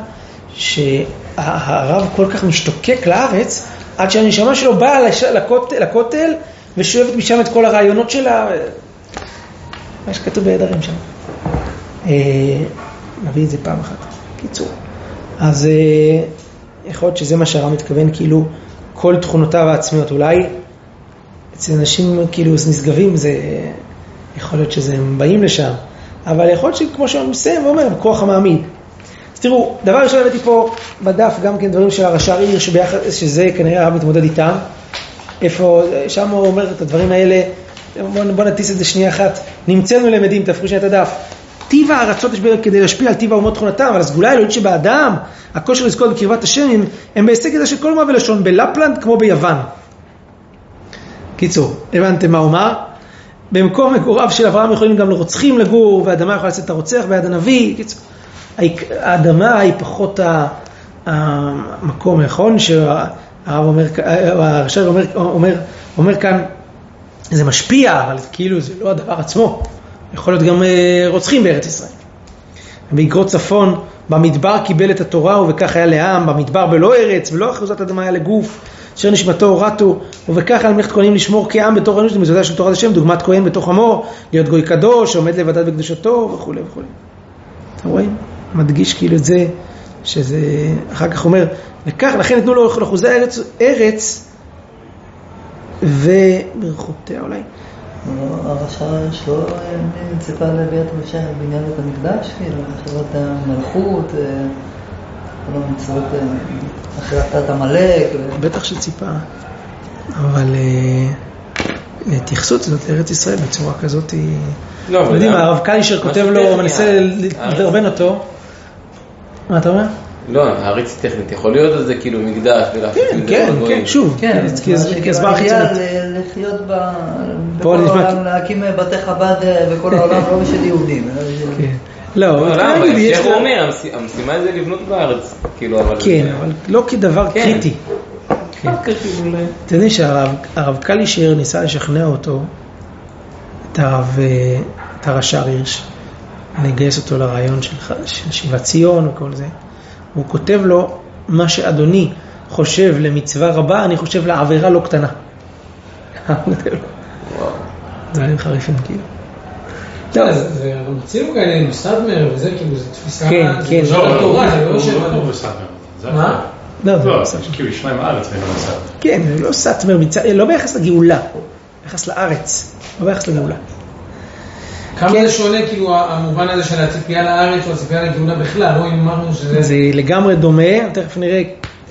שהרב כל כך משתוקק לארץ, עד שהנשמה שלו באה לכותל, לכותל ושואבת משם את כל הרעיונות שלה. מה שכתוב בהדרים שם. נביא את זה פעם אחת. קיצור. אז יכול להיות שזה מה שהרב מתכוון, כאילו כל תכונותיו העצמיות. אולי אצל אנשים כאילו נשגבים, זה יכול להיות שזה הם באים לשם. אבל יכול להיות שכמו שהוא מסיים ואומר, כוח המעמיד. אז תראו, דבר ראשון הבאתי פה בדף גם כן דברים של הרש"ר עיר, שביחד, שזה כנראה הרב מתמודד איתם. איפה, שם הוא אומר את הדברים האלה, בוא, בוא נטיס את זה שנייה אחת. נמצאנו למדים, תפכו שנייה את הדף. טיב הארצות יש כדי להשפיע על טיב האומות תכונתם, אבל הסגולה האלוהית שבאדם, הכושר לזכות בקרבת השם, הם, הם בהישג הזה של כל מה ולשון, בלפלנד כמו ביוון. קיצור, הבנתם מה הוא אמר? במקום מגוריו של אברהם יכולים גם לרוצחים לגור, והאדמה יכולה לצאת את הרוצח ביד הנביא. קיצור, האדמה היא פחות המקום, נכון? שהרב אומר, הרש"ר אומר, אומר, אומר כאן, זה משפיע, אבל כאילו זה לא הדבר עצמו. יכול להיות גם רוצחים בארץ ישראל. באגרות צפון, במדבר קיבל את התורה, ובכך היה לעם, במדבר בלא ארץ, ולא אחוזת אדמה היה לגוף, אשר נשמתו הורתו, ובכך על מלאכת כהנים לשמור כעם בתור אנוש, למצוותיה של תורת השם, דוגמת כהן בתוך עמו, להיות גוי קדוש, שעומד לבדד בקדושתו, וכו' וכו'. אתם רואים? מדגיש כאילו את זה, שזה אחר כך אומר, וכך, לכן נתנו לו לחוזי ארץ, ארץ, וברכותיה אולי. הרש"ר שלו ציפה לביאת המשיח בניין בית המקדש, כאילו, אחרת המלכות, כל המצוות, אחרת עמלק. בטח שציפה, אבל התייחסות זאת לארץ ישראל בצורה כזאת היא... לא, אבל... יודעים, הרב קלישר כותב לו, מנסה לדרבן אותו. מה אתה אומר? לא, הארץ טכנית, יכול להיות על זה כאילו מקדש ולהפציץ כן, כן, כן, שוב, כי הסברה חיצונית. לחיות בכל העולם, להקים בתי חב"ד בכל העולם, לא בשביל יהודים. לא, אבל איך הוא אומר, המשימה זה לבנות בארץ, כאילו, אבל... כן, אבל לא כדבר קריטי. אתה יודע שהרב קלישר ניסה לשכנע אותו, את הרש"ר הירש, אני אגייס אותו לרעיון של, של שיבת ציון וכל זה. הוא כותב לו, מה שאדוני חושב למצווה רבה, אני חושב לעבירה לא קטנה. דברים חריפים כאילו. טוב, זה רמצינו כאלה עם סטאדמר וזה כאילו, זה תפיסה, כן, כן. זה לא תורה, זה לא שבא. לא בסטאדמר. מה? לא, לא, זה כאילו שניים הארץ ואין לו בסטאדמר. כן, זה לא סטאדמר, לא ביחס לגאולה, ביחס לארץ, לא ביחס לגאולה. כמה זה שונה כאילו המובן הזה של הציפייה לארץ או הציפייה לגאולה בכלל, לא אם אמרנו שזה... זה לגמרי דומה, תכף נראה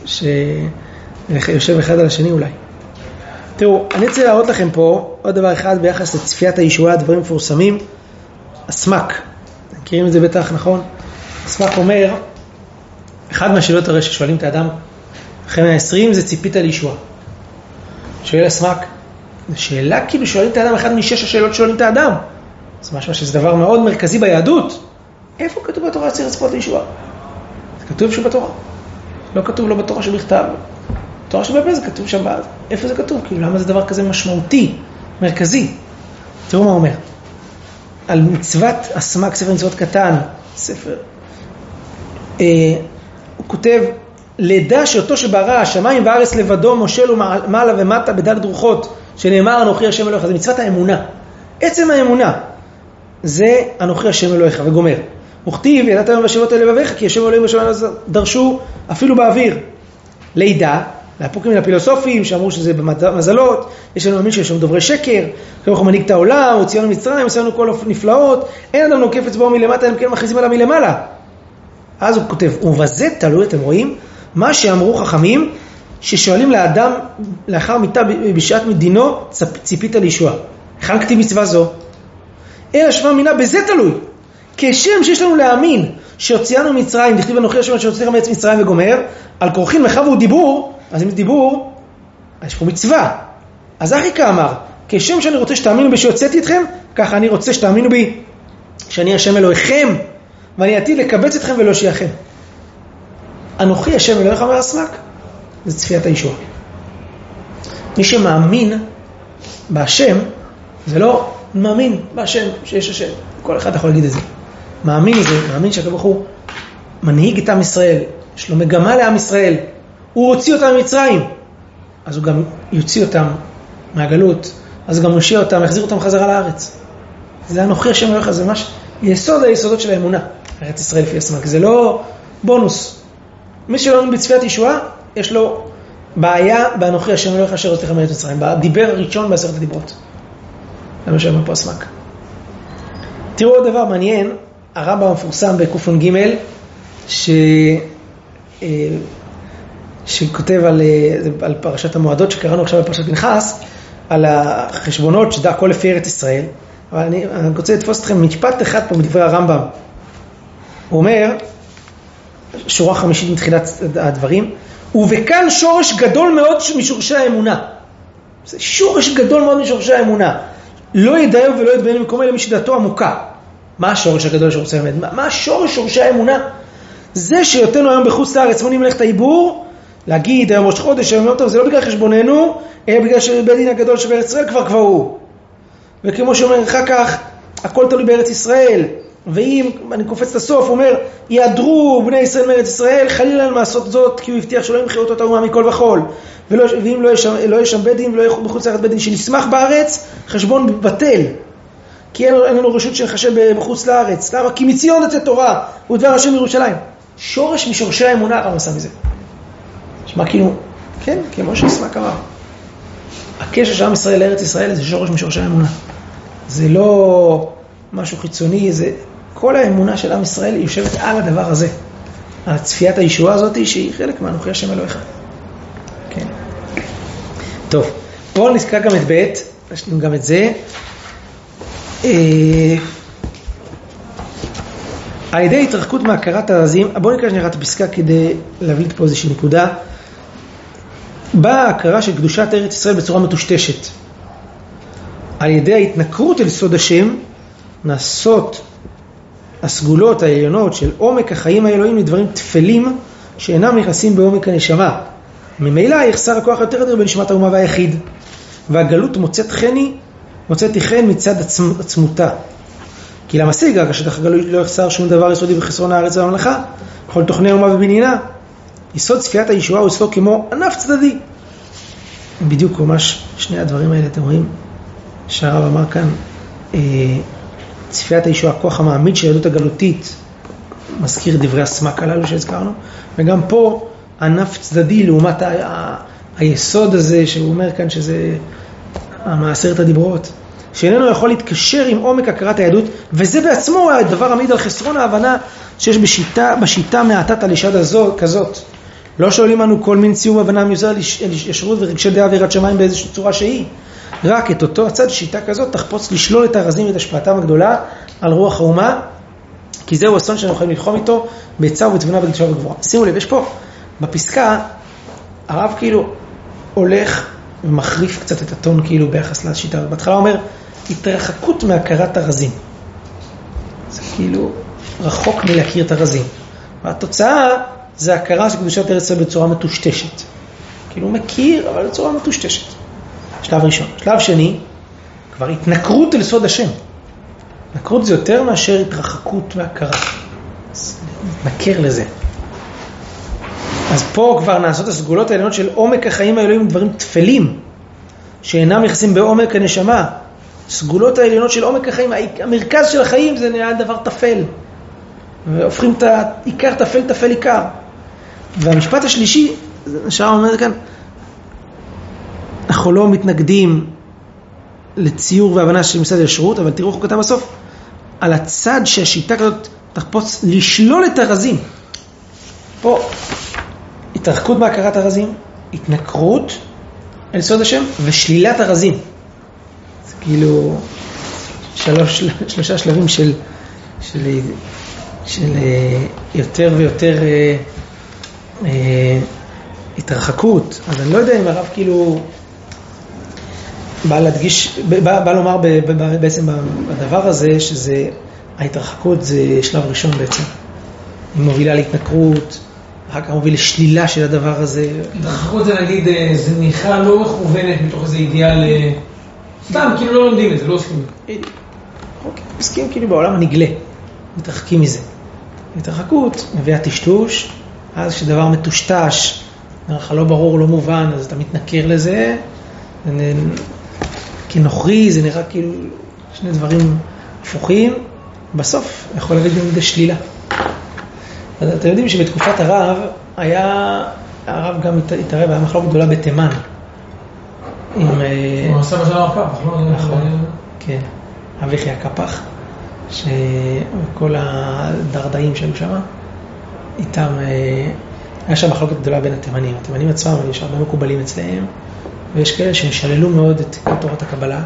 שיושב אחד על השני אולי. תראו, אני רוצה להראות לכם פה עוד דבר אחד ביחס לצפיית הישועה, דברים מפורסמים. הסמק, מכירים את זה בטח, נכון? הסמק אומר, אחד מהשאלות הרי ששואלים את האדם אחרי מאה ועשרים זה ציפית לישועה. שואל הסמק, זו שאלה כאילו שואלים את האדם, אחד משש השאלות שואלים את האדם. זה משהו שזה דבר מאוד מרכזי ביהדות. איפה כתוב בתורה צריך לצפות לישועה? זה כתוב שבתורה. לא כתוב לא בתורה שבכתב. בתורה שבפה זה כתוב שם בעד. איפה זה כתוב? כאילו למה זה דבר כזה משמעותי, מרכזי? תראו מה הוא אומר. על מצוות הסמק, ספר מצוות קטן, ספר, אה, הוא כותב, לידע שאותו שברא השמיים והארץ לבדו מושל ומעלה ומטה בדלת רוחות, שנאמר אנוכי השם אלוהיך, זה מצוות האמונה. עצם האמונה, זה אנוכי השם אלוהיך, וגומר. וכתיב, ידעת היום בשבועות אלה לבביך, כי השם אלוהים בשבועות דרשו אפילו באוויר. לידע, להפוקים לפילוסופים שאמרו שזה במזלות, יש לנו מאמין שיש לנו דוברי שקר, כמוך מנהיג את העולם, הוציאנו מצרים, עשינו כל נפלאות, אין אדם נוקף אצבעו מלמטה, הם כן מכריזים עליו מלמעלה. אז הוא כותב, ובזה תלוי, אתם רואים, מה שאמרו חכמים, ששואלים לאדם לאחר מיטה בשעת מדינו, ציפית לישועה. היכן כתיב מצווה זו? אלא שמה מינה, בזה תלוי. כשם שיש לנו להאמין שהוציאנו מצרים, דכתיב אנוכי השם שהוציאנו מארץ מצרים וגומר, על כורחין מחב הוא דיבור, אז אם דיבור, יש פה מצווה. אז אחיקה אמר, כשם שאני רוצה שתאמינו בי שיוצאתי אתכם, ככה אני רוצה שתאמינו בי שאני השם אלוהיכם, ואני עתיד לקבץ אתכם ולא שיחם. אנוכי השם אלוהיך אומר הסמק, זה צפיית הישועה. מי שמאמין בהשם, זה לא מאמין בהשם שיש השם. כל אחד יכול להגיד את זה. מאמין זה, מאמין שהקדוש הוא מנהיג את עם ישראל, יש לו מגמה לעם ישראל, הוא הוציא אותם ממצרים, אז הוא גם יוציא אותם מהגלות, אז הוא גם יושיע אותם, יחזיר אותם חזרה לארץ. זה אנוכי השם אלוהיך, זה ממש יסוד היסודות של האמונה, ארץ ישראל לפי הסמק, זה לא בונוס. מי שלא מאמין בצפיית ישועה, יש לו בעיה באנוכי השם אלוהיך אשר הוצאתיך מארץ מצרים, בדיבר הראשון בעשרת הדיברות. זה מה שאומר פה הסמק. תראו עוד דבר מעניין, הרמב"ם המפורסם בקופון ג' ש... שכותב על, על פרשת המועדות שקראנו עכשיו בפרשת פנחס, על החשבונות שדע הכל לפי ארץ ישראל. אבל אני, אני רוצה לתפוס אתכם משפט אחד פה מדברי הרמב"ם. הוא אומר, שורה חמישית מתחילת הדברים, ובכאן שורש גדול מאוד משורשי האמונה. זה שורש גדול מאוד משורשי האמונה. לא ידעו ולא ידבנו מקום אלה משדעתו עמוקה. מה השורש הגדול שורשי האמונה? מה השורש שורשי האמונה? זה שיותנו היום בחוץ לארץ מונים מלאכת העיבור, להגיד היום ראש חודש, היום יום טוב, זה לא בגלל חשבוננו, אלא בגלל שבית דין הגדול שבארץ ישראל כבר כבר הוא. וכמו שאומר אחר כך, הכל תלוי בארץ ישראל, ואם, אני קופץ לסוף, הוא אומר, יעדרו בני ישראל מארץ ישראל, חלילה להם לעשות זאת, כי הוא הבטיח שלא ימחיר אותו תאומה מכל וכל. ולא, ואם לא יש, לא יש שם בית דין, ולא יהיה בחוץ לארץ בית דין שנשמח בארץ, חשבון בטל. כי אין, אין לנו רשות שנחשב בחוץ לארץ. למה? כי מציון תצא תורה, ודבר השם מירושלים. שורש משורשי האמונה, הרב עשה מזה. שמה כאילו, כן, כמו שהסמק אמר. הקשר של עם ישראל לארץ ישראל זה שורש משורשי האמונה. זה לא משהו חיצוני, זה כל האמונה של עם ישראל יושבת על הדבר הזה. על צפיית הישועה הזאת שהיא חלק מאנוכי השם אלוהיך. כן. טוב, בואו נזכר גם את ב', נשלים גם את זה. על ידי התרחקות מהכרת הרזים, בואו נקרא שנראה את הפסקה כדי להבליט פה איזושהי נקודה. באה ההכרה של קדושת ארץ ישראל בצורה מטושטשת. על ידי ההתנכרות אל סוד השם, נעשות הסגולות העליונות של עומק החיים האלוהים לדברים תפלים שאינם נכנסים בעומק הנשמה. ממילא יחסר הכוח יותר יותר בנשמת האומה והיחיד. והגלות מוצאת חני, מוצאת חן מצד עצמ, עצמותה. כי למשיג, רק השטח הגלוי לא יחסר שום דבר יסודי בחסרון הארץ והממלכה, בכל תוכני אומה ובניינה. יסוד צפיית הישועה הוא אצלו כמו ענף צדדי. בדיוק ממש שני הדברים האלה, אתם רואים, שהרב אמר כאן, אה, צפיית הישועה, הכוח המעמיד של היהדות הגלותית, מזכיר דברי הסמק הללו שהזכרנו, וגם פה ענף צדדי לעומת ה- ה- היסוד הזה שהוא אומר כאן שזה המעשרת הדיברות, שאיננו יכול להתקשר עם עומק הכרת היהדות, וזה בעצמו הדבר עמיד על חסרון ההבנה שיש בשיטה, בשיטה מעטת על ישד כזאת. לא שואלים לנו כל מין ציור הבנה מיוזר ישרות ורגשי דעה ויראת שמיים באיזושהי צורה שהיא. רק את אותו הצד שיטה כזאת תחפוץ לשלול את הרזים ואת השפעתם הגדולה על רוח האומה, כי זהו אסון שאנחנו יכולים ללחום איתו בעצה ובתבונה בקדושה ובגבורה. שימו לב, יש פה בפסקה, הרב כאילו הולך ומחריף קצת את הטון כאילו ביחס לשיטה. בהתחלה אומר, התרחקות מהכרת הרזים. זה כאילו רחוק מלהכיר את הרזים. והתוצאה זה הכרה של קדושת ארץ ישראל בצורה מטושטשת. כאילו הוא מכיר, אבל בצורה מטושטשת. שלב ראשון. שלב שני, כבר התנכרות אל סוד השם. התנכרות זה יותר מאשר התרחקות והכרה. נתנכר לזה. אז פה כבר נעשות הסגולות העליונות של עומק החיים האלוהים, דברים תפלים, שאינם נכנסים בעומק הנשמה. סגולות העליונות של עומק החיים, המרכז של החיים זה נראה דבר תפל. והופכים את העיקר תפל תפל עיקר. והמשפט השלישי, השאר אומר כאן, אנחנו לא מתנגדים לציור והבנה של מצד ישרות, אבל תראו איך הוא כתב בסוף, על הצד שהשיטה כזאת תחפוץ לשלול את הרזים. פה, התרחקות מהכרת הרזים, התנכרות אל סוד השם, ושלילת הרזים. זה כאילו שלוש, שלושה שלבים של, של, של יותר ויותר אה, אה, התרחקות. אז אני לא יודע אם הרב כאילו בא להדגיש, בא, בא לומר ב, ב, בעצם בדבר הזה, שזה ההתרחקות זה שלב ראשון בעצם. היא מובילה להתנכרות, אחר כך מוביל לשלילה של הדבר הזה. התרחקות זה נגיד זניחה לא מכוונת מתוך איזה אידיאל, סתם כאילו לא לומדים את זה, לא עוסקים. עוסקים כאילו בעולם הנגלה, מתרחקים מזה. התרחקות מביאה טשטוש, אז כשדבר מטושטש, נראה לא ברור, לא מובן, אז אתה מתנכר לזה, כנוכרי, זה נראה כאילו שני דברים הפוכים, בסוף יכול להביא גם לידי שלילה. אז אתם יודעים שבתקופת הרב היה, הרב גם התערב, היה מחלוקת גדולה בתימן. הוא עשה בשנה הקפח, לא? נכון, כן. אביחי הקפח, שכל הדרדאים שהיו שם, איתם, היה שם מחלוקת גדולה בין התימנים. התימנים עצמם, יש הרבה מקובלים אצלהם, ויש כאלה ששללו מאוד את תורת הקבלה,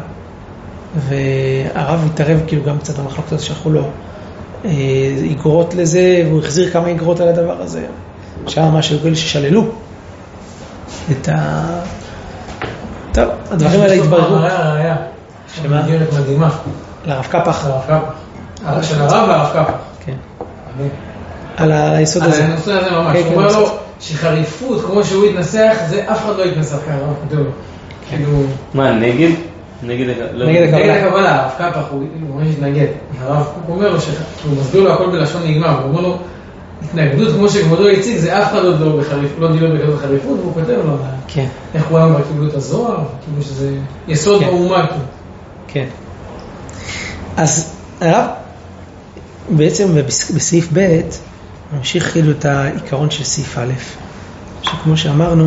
והרב התערב כאילו גם קצת במחלוקת הזאת שהלכו לו איגרות לזה, והוא החזיר כמה איגרות על הדבר הזה. שם ממש היו כאלה ששללו את ה... טוב, הדברים האלה התבררו. היה, היה. שמה? איגרת מדהימה. לרב קפח. לרב קפח. של הרב והרב קפח. כן. על היסוד הזה. על הנושא הזה ממש. הוא אומר לו שחריפות, כמו שהוא התנסח, זה אף אחד לא התנסח כאן, הרב כתוב לו. כאילו... מה, נגד? נגד הקבלה, הרב קפח, הוא ממש התנגד. הרב אומר לו שהוא מסביר לו הכל בלשון נגמר, הוא אומר לו, התנגדות כמו שכבודו הציג, זה אף אחד לא דיבר בכזאת חריפות, והוא כותב לו, איך הוא אמר, קיבלו את הזוהר, כאילו שזה יסוד באומה. כן. אז הרב, בעצם בסעיף ב' ממשיך כאילו את העיקרון של סעיף א', שכמו שאמרנו,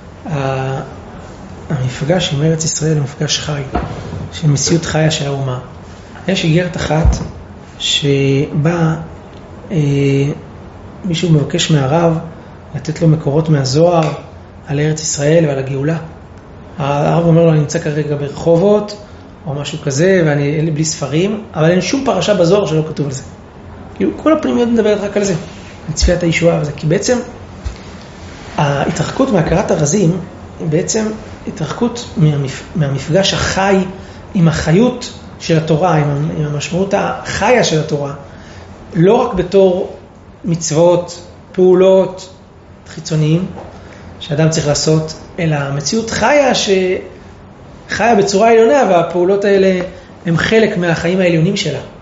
המפגש עם ארץ ישראל הוא מפגש חי, של מציאות חיה של האומה. יש איגרת אחת שבה אה, מישהו מבקש מהרב לתת לו מקורות מהזוהר על ארץ ישראל ועל הגאולה. הרב אומר לו, אני נמצא כרגע ברחובות או משהו כזה, ואני אין לי בלי ספרים, אבל אין שום פרשה בזוהר שלא כתוב על זה. כאילו, כל הפנימיות מדברת רק על זה, על צפיית הישועה וזה, כי בעצם ההתרחקות מהכרת הרזים היא בעצם התרחקות מהמפ... מהמפגש החי עם החיות של התורה, עם, עם המשמעות החיה של התורה, לא רק בתור מצוות, פעולות חיצוניים שאדם צריך לעשות, אלא מציאות חיה שחיה בצורה עליונה, והפעולות האלה הם חלק מהחיים העליונים שלה.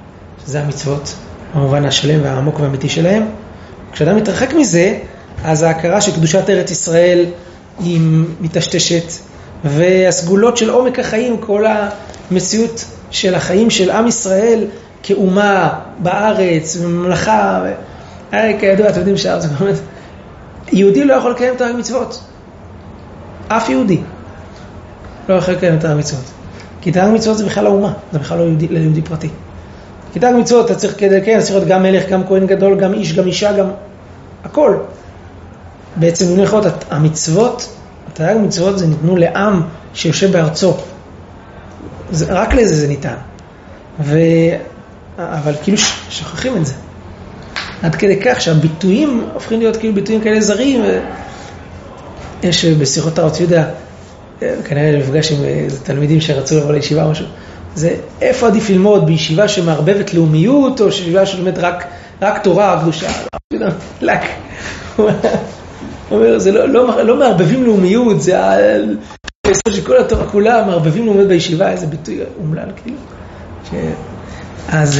זה המצוות, במובן השלם והעמוק והאמיתי שלהם. כשאדם מתרחק מזה, אז ההכרה של קדושת ארץ ישראל היא מטשטשת, והסגולות של עומק החיים, כל המציאות של החיים של עם ישראל כאומה בארץ, בממלכה, הרי כידוע, אתם יודעים שער, זה באמת, יהודי לא יכול לקיים את המצוות. אף יהודי לא יכול לקיים את המצוות. כי תרי"ג מצוות זה בכלל האומה, זה בכלל לא יהודי, ליהודי פרטי. כי תרי"ג מצוות אתה צריך כדי לקיים, צריך להיות גם מלך, גם כהן גדול, גם איש, גם אישה, גם הכל. בעצם אם נכות, המצוות, תרי"ג מצוות זה ניתנו לעם שיושב בארצו. זה, רק לזה זה ניתן. ו... אבל כאילו שכחים את זה. עד כדי כך שהביטויים הופכים להיות כאילו ביטויים כאלה זרים. יש בשיחות הרב צבי יהודה, כנראה לפגש עם תלמידים שרצו לבוא לישיבה או משהו, זה איפה עדיף ללמוד בישיבה שמערבבת לאומיות, או שישיבה שלומד רק, רק תורה, קדושה. לק. הוא אומר, זה לא, לא, לא מערבבים לאומיות, זה היסוד של כל התורה כולה, מערבבים לאומיות בישיבה, איזה ביטוי אומלל, כאילו. ש... אז...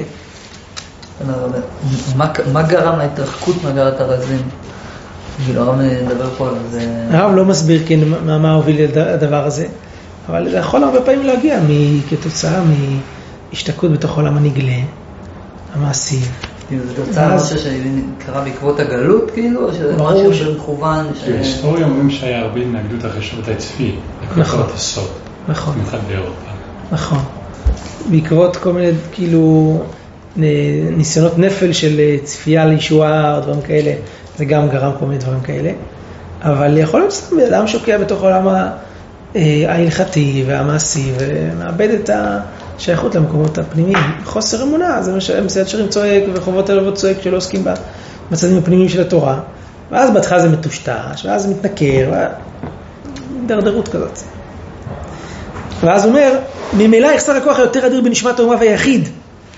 מה, מה גרם להתרחקות מהגרת הרזים? כאילו, הרב מדבר פה על זה... הרב לא מסביר כן מה, מה הוביל לדבר הזה, אבל זה יכול הרבה פעמים להגיע כתוצאה מהשתקעות בתוך עולם הנגלה, המעשי. זה תוצאה משהו שקרה בעקבות הגלות, כאילו, או שזה משהו שמכוון? בהיסטוריה אומרים שהיה הרבה התנגדות אחרי שבתי צבי, לקראת הסוד, במיוחד באירופה. נכון. בעקבות כל מיני, כאילו, ניסיונות נפל של צפייה לישועה, דברים כאלה, זה גם גרם כל מיני דברים כאלה. אבל יכול להיות סתם, אדם שוקע בתוך העולם ההלכתי והמעשי, ומאבד את השייכות למקומות הפנימיים. חוסר אמונה, זה מסייד שרים צועק, וחובות הלוות צועק שלא עוסקים בצדדים הפנימיים של התורה. ואז בהתחלה זה מטושטש, ואז זה מתנקר, דרדרות כזאת. ואז הוא אומר, ממילא יחסר הכוח היותר אדיר בנשמת האומה והיחיד.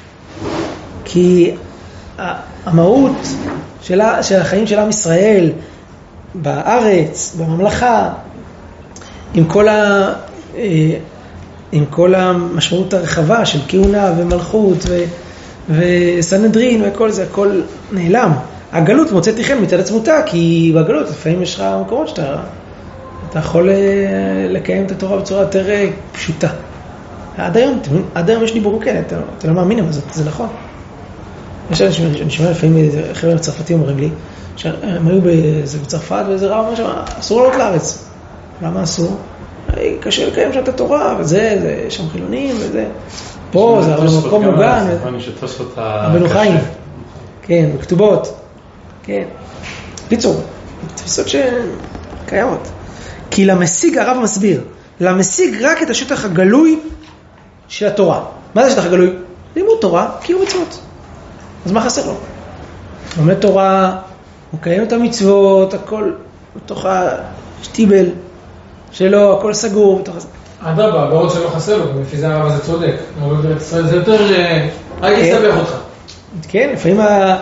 כי המהות של, של החיים של עם ישראל בארץ, בממלכה, עם כל, ה, עם כל המשמעות הרחבה של כהונה ומלכות ו, וסנהדרין וכל זה, הכל נעלם. הגלות מוצאת תיכן מצד עצמותה, כי בגלות לפעמים יש לך מקומות שאתה אתה יכול לקיים את התורה בצורה יותר פשוטה. עד היום, עד היום יש דיבורים כאלה, אתה, אתה לא מאמין, אבל זה, זה נכון. יש אנשים, אני שומע לפעמים חבר'ה הצרפתים אומרים לי, שהם היו בצרפת ואיזה רב אומר שם, אסור לעלות לארץ. למה אסור? קשה לקיים שם את התורה, וזה, זה, יש שם חילונים, וזה. פה זה אבל מקום מוגן. הבנו חיים. כן, בכתובות. כן. פיצור, תפיסות שקיימות. כי למשיג, הרב מסביר, למשיג רק את השטח הגלוי של התורה. מה זה השטח הגלוי? לימוד תורה, קיום מצוות. אז מה חסר לו? הוא לומד תורה, הוא קיים את המצוות, הכל בתוך השטיבל שלו, הכל סגור. בתוך... אדרבה, בעוד שלא חסר לו, לפי זה הרב הזה צודק. זה יותר, רק יסתבך אותך. כן, לפעמים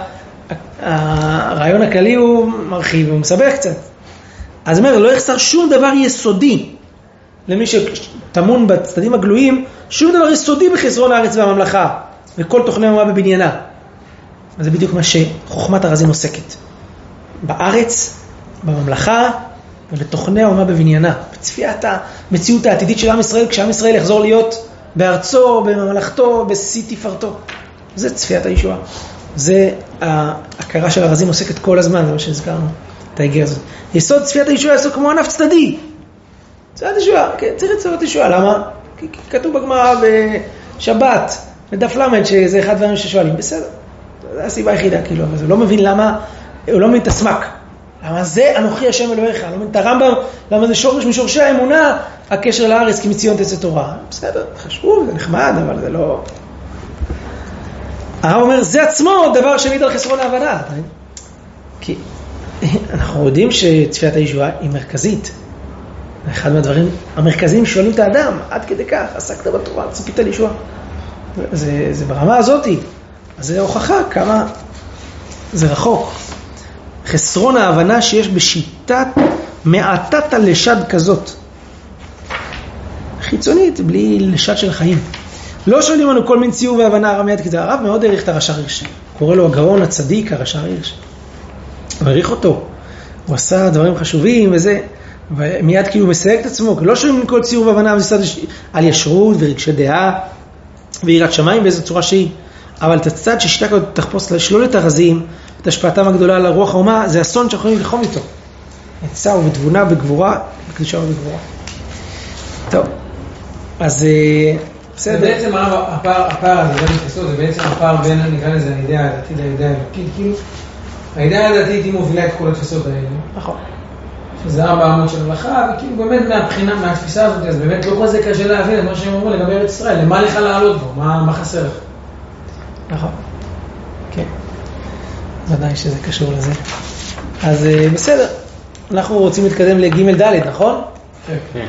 הרעיון הכללי הוא מרחיב, הוא מסבך קצת. אז אומר, לא יחסר שום דבר יסודי למי שתמון בצדדים הגלויים, שום דבר יסודי בחסרון הארץ והממלכה, וכל תוכני האומה בבניינה. אז זה בדיוק מה שחוכמת הרזים עוסקת. בארץ, בממלכה, ובתוכני האומה בבניינה. בצפיית המציאות העתידית של עם ישראל, כשעם ישראל יחזור להיות בארצו, בממלכתו, בשיא תפארתו. זה צפיית הישועה. זה ההכרה של הרזים עוסקת כל הזמן, זה מה שהזכרנו, את ההיגר הזאת. יסוד צפיית הישועה יסוד כמו ענף צדדי. צפיית הישועה, כן, צריך לצפיית הישועה. למה? כי כתוב בגמרא בשבת, בדף למד, שזה אחד דברים ששואלים. בסדר. זו הסיבה היחידה, כאילו, אבל הוא לא מבין למה, הוא לא מבין את הסמק. למה זה אנוכי השם אלוהיך, לא מבין את הרמב"ם, למה זה שורש משורשי האמונה, הקשר לארץ, כי מציון תצא תורה. בסדר, חשוב, זה נחמד, אבל זה לא... הרב אומר, זה עצמו דבר שמעיד על חסרון ההבנה. כי אנחנו יודעים שצפיית הישועה היא מרכזית. אחד מהדברים המרכזיים שואלים את האדם, עד כדי כך, עסקת בתורה, ציפית לישועה. זה, זה ברמה הזאת. אז זה הוכחה כמה זה רחוק. חסרון ההבנה שיש בשיטת מעטת הלשד כזאת. חיצונית, בלי לשד של חיים. לא שואלים לנו כל מין ציור והבנה הרמייד, כי זה הרב מאוד העריך את הרש"ר הירש. קורא לו הגאון הצדיק, הרש"ר הירש. הוא העריך אותו. הוא עשה דברים חשובים וזה, ומיד כאילו הוא מסייג את עצמו, לא שואלים כל ציור והבנה, על ישרות ורגשי דעה, ויראת שמיים באיזו צורה שהיא. אבל את הצד ששיטה כזאת תחפוש לשלול את הרזים, את השפעתם הגדולה על הרוח האומה, זה אסון שאנחנו יכולים לחום איתו. עצה ובתבונה, בגבורה, בקדושה ובגבורה. טוב, אז בסדר. זה בעצם הפער, הפער הזה, זה מתפסות, זה בעצם הפער בין, נקרא לזה, הידיעה הדתית לידיעה האלוקית, כאילו, הידיעה הדתית היא מובילה את כל התפיסות האלה. נכון. שזה ארבע עמוד של הלכה, וכאילו באמת מהבחינה, מהתפיסה הזאת, אז באמת לא כל זה קשה להבין את מה שהם אומרים לגבי ארץ ישראל, למה לך לעלות בו, מה, מה חסר לך? נכון. כן. ודאי שזה קשור לזה. אז בסדר. אנחנו רוצים להתקדם לג' ד', נכון? כן.